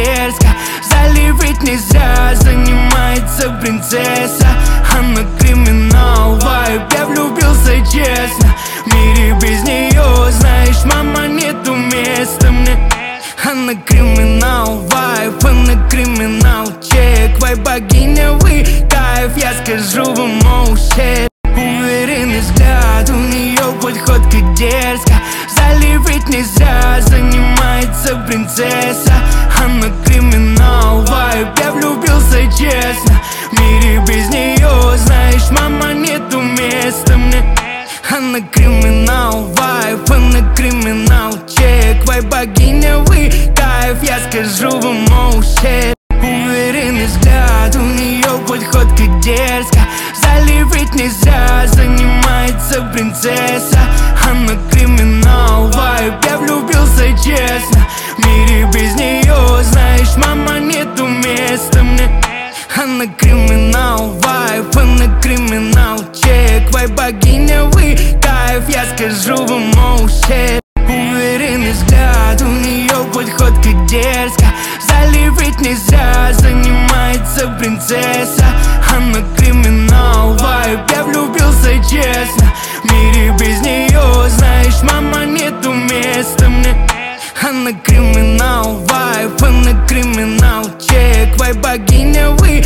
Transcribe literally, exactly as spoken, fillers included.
дерзко. В зале ведь нельзя, занимается принцесса. Она криминал, вайб, я влюбился честно. В мире без нее, знаешь, мама, нету места мне. Она криминал, вайб, она криминал, чек. Вайб, богиня, вы кайф, я скажу вам, оу, щет. Уверенный взгляд, у нее подход как дерзко. В зале ведь нельзя, занимается принцесса. Она криминал, вайб, я влюбился честно. В мире без нее, знаешь, мама, нету места мне. Она криминал, вайб, она криминал, чек. Вайб, богиня, вы кайф, я скажу вам, оу, щет. Уверенный взгляд, у нее подход как дерзко. В зале ведь нельзя, занимается принцесса. Она криминал, вайб, я влюбился честно. В мире без нее, знаешь, мама, нету места мне. Она криминал, вайб, она криминал, чек. Вайб, богиня, вы кайф, я скажу вам, оу, щет. Уверенный взгляд, у нее подход как дерзко. В зале ведь нельзя, занимается принцесса. Она криминал, вайб, я влюбился честно. В мире без нее, знаешь, мама, нету места мне. Она криминал, вайб, она криминал, чек. Вайб, богиня, вы